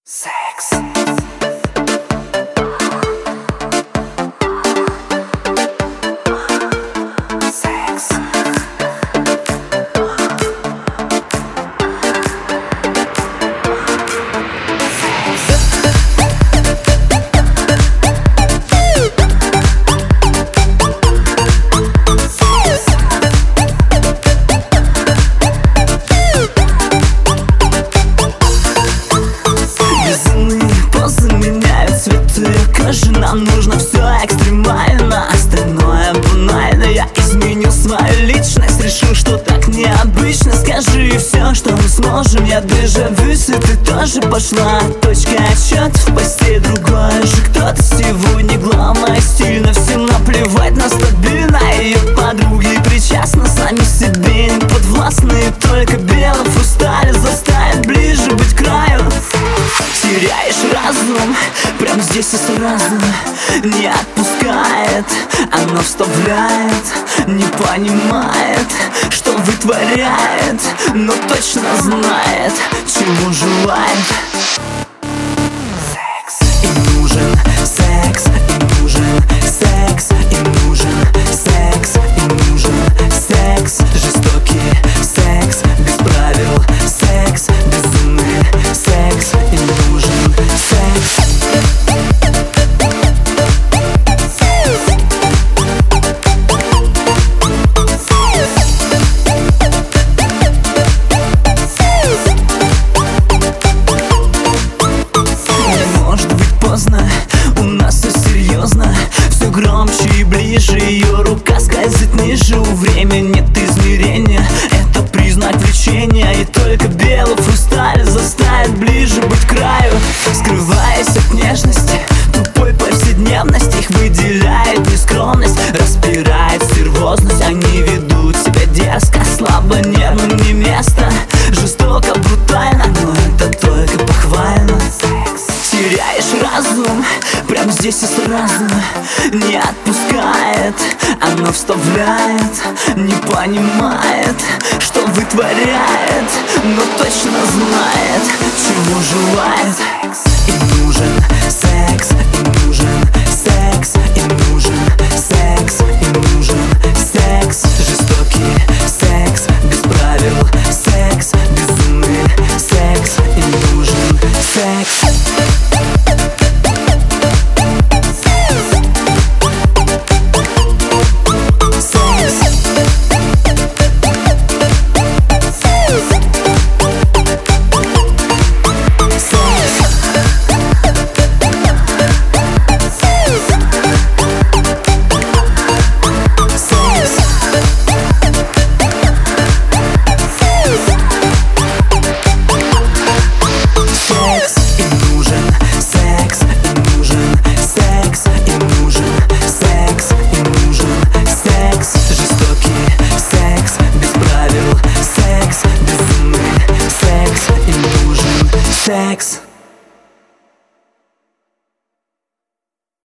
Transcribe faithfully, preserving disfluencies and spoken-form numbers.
Секс. Секс. Кожи, нам нужно все экстремально, остальное банально. Я изменю свою личность, решил, что так необычно. Скажи все, что мы сможем, я дежавю, если ты тоже пошла. Точка отсчета в постель, другой же кто-то сегодня. Главное стильно, всем наплевать на стабильно. Ее подруги причастны сами себе, не подвластны. Только белый фусталь заставит ближе быть к краю. Теряешь разум, прям здесь и сразу. Не отпускает, оно вставляет. Не понимает, что вытворяет, но точно знает, чего желает. Секс. Им нужен секс, им нужен секс, им нужен секс, им нужен секс. Жестокий секс, без правил секс, безумный секс. Им нужен секс. У нас все серьезно, все громче и ближе. Ее рука скользит ниже, у времени нет измерения. Это признак влечения, и только белый фусталь заставит ближе быть к краю. Скрываясь от нежности, тупой повседневности, их выделяет нескромность, распирает стервозность. Они ведут себя дерзко, слабо, нервным не место. Жестоко, брутально, но это только похвально. Теряешь разум, прям здесь и сразу. Не отпускает, оно вставляет. Не понимает, что вытворяет, но точно знает, чего желает.